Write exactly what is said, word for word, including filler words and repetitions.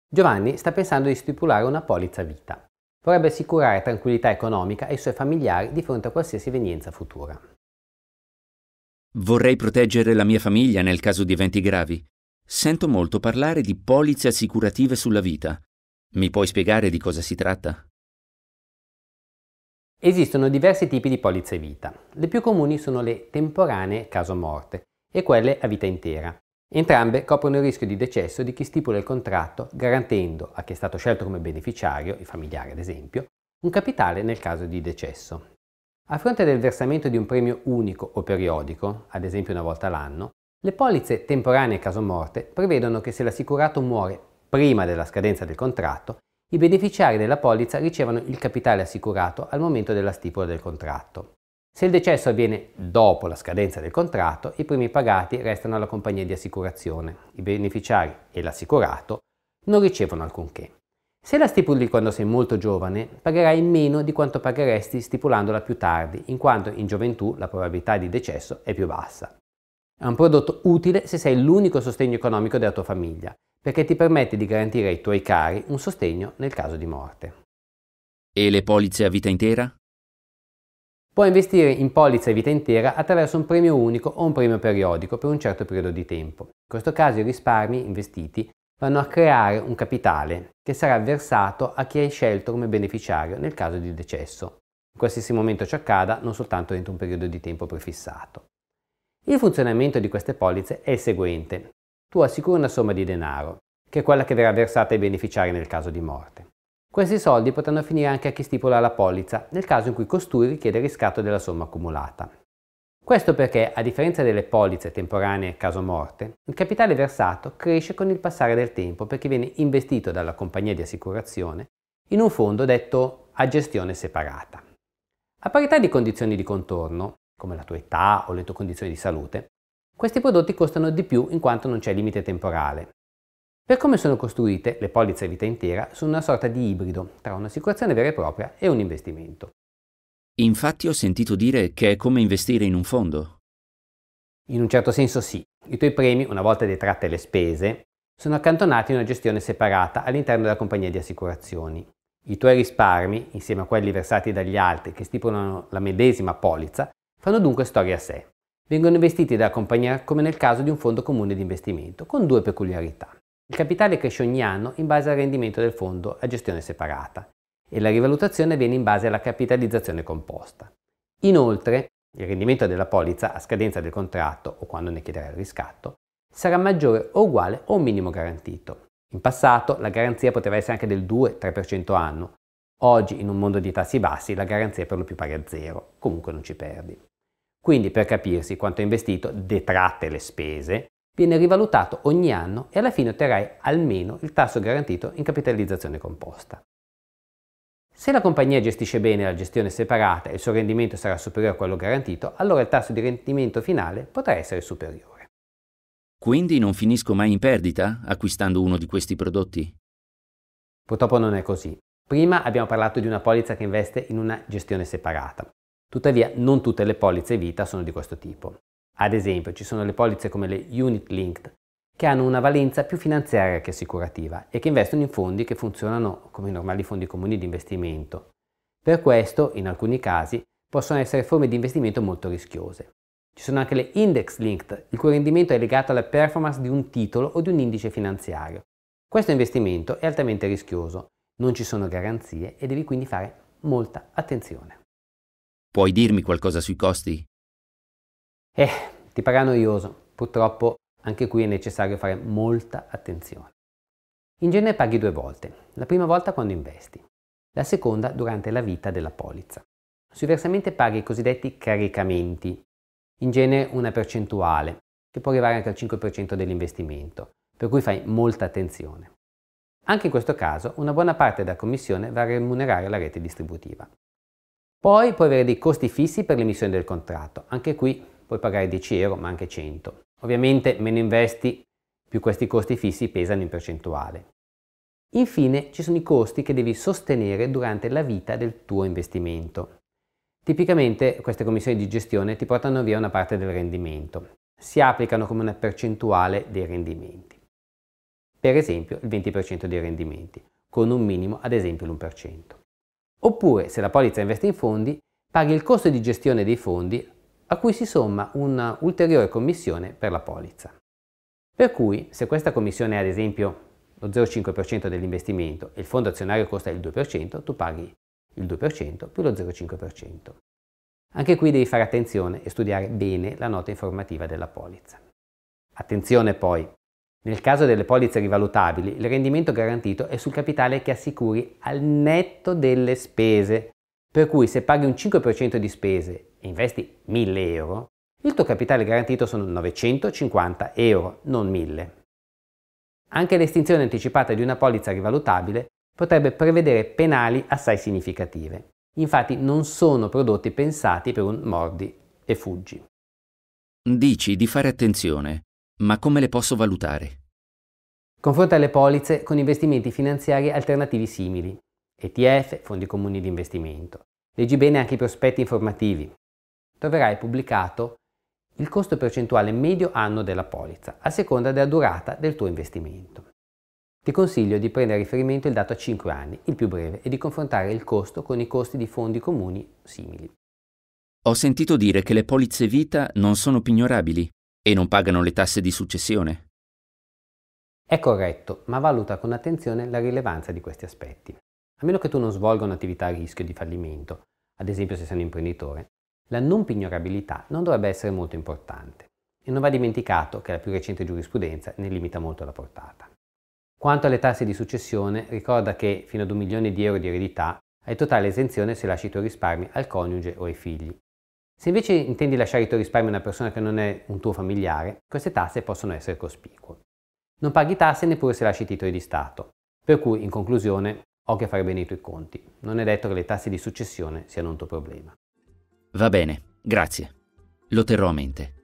Giovanni sta pensando di stipulare una polizza vita. Vorrebbe assicurare tranquillità economica ai suoi familiari di fronte a qualsiasi evenienza futura. Vorrei proteggere la mia famiglia nel caso di eventi gravi. Sento molto parlare di polizze assicurative sulla vita. Mi puoi spiegare di cosa si tratta? Esistono diversi tipi di polizze vita. Le più comuni sono le temporanee caso morte e quelle a vita intera. Entrambe coprono il rischio di decesso di chi stipula il contratto, garantendo a chi è stato scelto come beneficiario, i familiari ad esempio, un capitale nel caso di decesso. A fronte del versamento di un premio unico o periodico, ad esempio una volta l'anno, le polizze temporanee caso morte prevedono che se l'assicurato muore prima della scadenza del contratto, i beneficiari della polizza ricevono il capitale assicurato al momento della stipula del contratto. Se il decesso avviene dopo la scadenza del contratto, i primi pagati restano alla compagnia di assicurazione. I beneficiari e l'assicurato non ricevono alcunché. Se la stipuli quando sei molto giovane, pagherai meno di quanto pagheresti stipulandola più tardi, in quanto in gioventù la probabilità di decesso è più bassa. È un prodotto utile se sei l'unico sostegno economico della tua famiglia, perché ti permette di garantire ai tuoi cari un sostegno nel caso di morte. E le polizze a vita intera? Puoi investire in polizze a vita intera attraverso un premio unico o un premio periodico per un certo periodo di tempo. In questo caso i risparmi investiti vanno a creare un capitale che sarà versato a chi hai scelto come beneficiario nel caso di decesso. In qualsiasi momento ciò accada, non soltanto entro un periodo di tempo prefissato. Il funzionamento di queste polizze è il seguente. Tu assicuri una somma di denaro, che è quella che verrà versata ai beneficiari nel caso di morte. Questi soldi potranno finire anche a chi stipula la polizza, nel caso in cui costui richiede il riscatto della somma accumulata. Questo perché, a differenza delle polizze temporanee caso morte, il capitale versato cresce con il passare del tempo perché viene investito dalla compagnia di assicurazione in un fondo detto a gestione separata. A parità di condizioni di contorno, come la tua età o le tue condizioni di salute, questi prodotti costano di più in quanto non c'è limite temporale. Per come sono costruite, le polizze a vita intera sono una sorta di ibrido tra un'assicurazione vera e propria e un investimento. Infatti ho sentito dire che è come investire in un fondo. In un certo senso sì. I tuoi premi, una volta detratte le spese, sono accantonati in una gestione separata all'interno della compagnia di assicurazioni. I tuoi risparmi, insieme a quelli versati dagli altri che stipulano la medesima polizza, fanno dunque storia a sé. Vengono investiti dalla compagnia come nel caso di un fondo comune di investimento, con due peculiarità. Il capitale cresce ogni anno in base al rendimento del fondo a gestione separata e la rivalutazione avviene in base alla capitalizzazione composta. Inoltre, il rendimento della polizza a scadenza del contratto o quando ne chiederai il riscatto sarà maggiore o uguale o un minimo garantito. In passato la garanzia poteva essere anche del due tre per cento anno. Oggi, in un mondo di tassi bassi, la garanzia è per lo più pari a zero, comunque non ci perdi. Quindi, per capirsi quanto hai investito, detratte le spese, viene rivalutato ogni anno e alla fine otterrai almeno il tasso garantito in capitalizzazione composta. Se la compagnia gestisce bene la gestione separata e il suo rendimento sarà superiore a quello garantito, allora il tasso di rendimento finale potrà essere superiore. Quindi non finisco mai in perdita acquistando uno di questi prodotti? Purtroppo non è così. Prima abbiamo parlato di una polizza che investe in una gestione separata. Tuttavia, non tutte le polizze vita sono di questo tipo. Ad esempio, ci sono le polizze come le Unit Linked, che hanno una valenza più finanziaria che assicurativa e che investono in fondi che funzionano come i normali fondi comuni di investimento. Per questo, in alcuni casi, possono essere forme di investimento molto rischiose. Ci sono anche le Index Linked, il cui rendimento è legato alla performance di un titolo o di un indice finanziario. Questo investimento è altamente rischioso, non ci sono garanzie e devi quindi fare molta attenzione. Puoi dirmi qualcosa sui costi? Eh, ti pare noioso. Purtroppo anche qui è necessario fare molta attenzione. In genere paghi due volte. La prima volta quando investi, la seconda durante la vita della polizza. Sui versamenti paghi i cosiddetti caricamenti, in genere una percentuale, che può arrivare anche al cinque per cento dell'investimento, per cui fai molta attenzione. Anche in questo caso una buona parte della commissione va a remunerare la rete distributiva. Poi puoi avere dei costi fissi per l'emissione del contratto, anche qui puoi pagare dieci euro ma anche cento. Ovviamente meno investi, più questi costi fissi pesano in percentuale. Infine ci sono i costi che devi sostenere durante la vita del tuo investimento. Tipicamente queste commissioni di gestione ti portano via una parte del rendimento. Si applicano come una percentuale dei rendimenti. per esempio il venti per cento dei rendimenti, con un minimo ad esempio l'uno per cento. Oppure, se la polizza investe in fondi, paghi il costo di gestione dei fondi a cui si somma una ulteriore commissione per la polizza. Per cui, se questa commissione è ad esempio lo zero virgola cinque per cento dell'investimento e il fondo azionario costa il due per cento, tu paghi il due per cento più lo zero virgola cinque per cento. Anche qui devi fare attenzione e studiare bene la nota informativa della polizza. Attenzione poi, nel caso delle polizze rivalutabili, il rendimento garantito è sul capitale che assicuri al netto delle spese, per cui se paghi un cinque per cento di spese e investi mille euro, il tuo capitale garantito sono novecentocinquanta euro, non mille. Anche l'estinzione anticipata di una polizza rivalutabile potrebbe prevedere penali assai significative. Infatti non sono prodotti pensati per un mordi e fuggi. Dici di fare attenzione, ma come le posso valutare? Confronta le polizze con investimenti finanziari alternativi simili, E T F, fondi comuni di investimento. Leggi bene anche i prospetti informativi. Troverai pubblicato il costo percentuale medio anno della polizza, a seconda della durata del tuo investimento. Ti consiglio di prendere a riferimento il dato a cinque anni, il più breve, e di confrontare il costo con i costi di fondi comuni simili. Ho sentito dire che le polizze vita non sono pignorabili e non pagano le tasse di successione. È corretto, ma valuta con attenzione la rilevanza di questi aspetti. A meno che tu non svolga un'attività a rischio di fallimento, ad esempio se sei un imprenditore, la non pignorabilità non dovrebbe essere molto importante. E non va dimenticato che la più recente giurisprudenza ne limita molto la portata. Quanto alle tasse di successione, ricorda che fino ad un milione di euro di eredità hai totale esenzione se lasci i tuoi risparmi al coniuge o ai figli. Se invece intendi lasciare i tuoi risparmi a una persona che non è un tuo familiare, queste tasse possono essere cospicue. Non paghi tasse neppure se lasci i titoli di Stato, per cui, in conclusione, occhio a fare bene i tuoi conti. Non è detto che le tasse di successione siano un tuo problema. Va bene, grazie. Lo terrò a mente.